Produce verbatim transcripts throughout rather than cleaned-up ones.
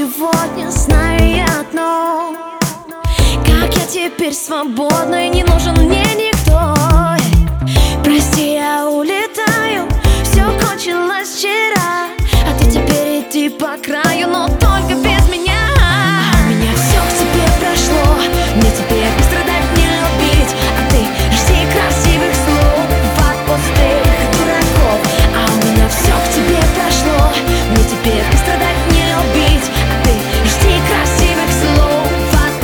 сегодня знаю я одно: как я теперь свободна, и не нужен мне никто. Прости, я улетаю, все кончилось вчера, а ты теперь иди по краю, но только без меня. А у меня все к тебе прошло, мне теперь не страдать, не любить, а ты жди красивых слов от пустых дураков. А у меня все к тебе прошло, мне теперь не страдать, не любить, а ты жди красивых слов от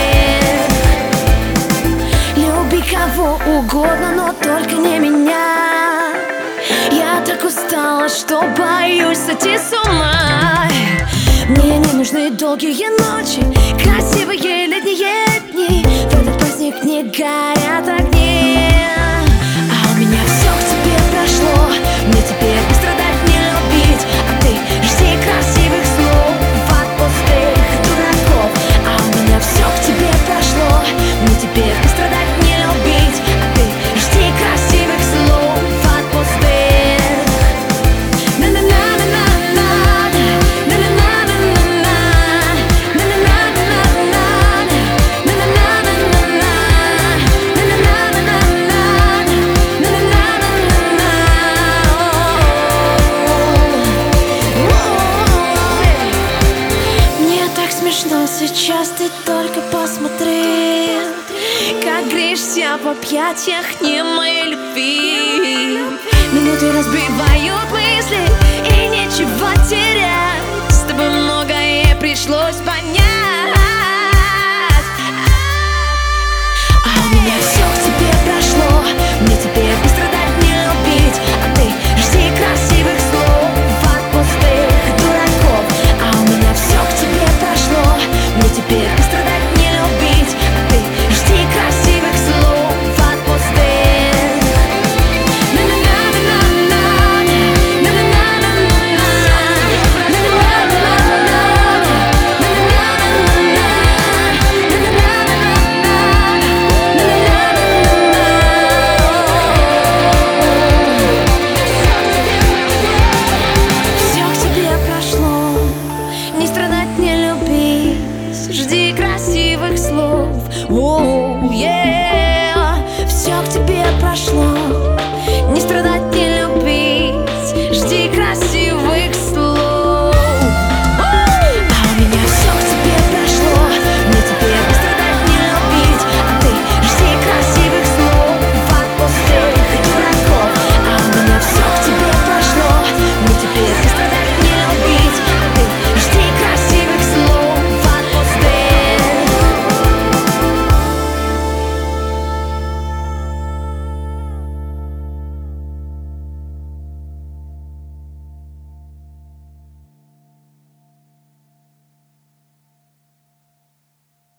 пустых. Люби кого угодно, но только не меня. Я так устала, что боюсь сойти с ума. Мне не нужны долгие ночи, красивые летние дни. В этот праздник не горят огни. А у меня все к тебе прошло, мне теперь не страдать, не любить, а ты жди красивых слов от пустых дураков. А у меня все к тебе прошло, мне теперь не страдать, не любить, а ты жди красивых слов от пустых. Смешно сейчас, ты только посмотри, как греешься в объятиях не моей любви. Минуты разбивают мысли, и нечего терять. С тобой многое пришлось понять.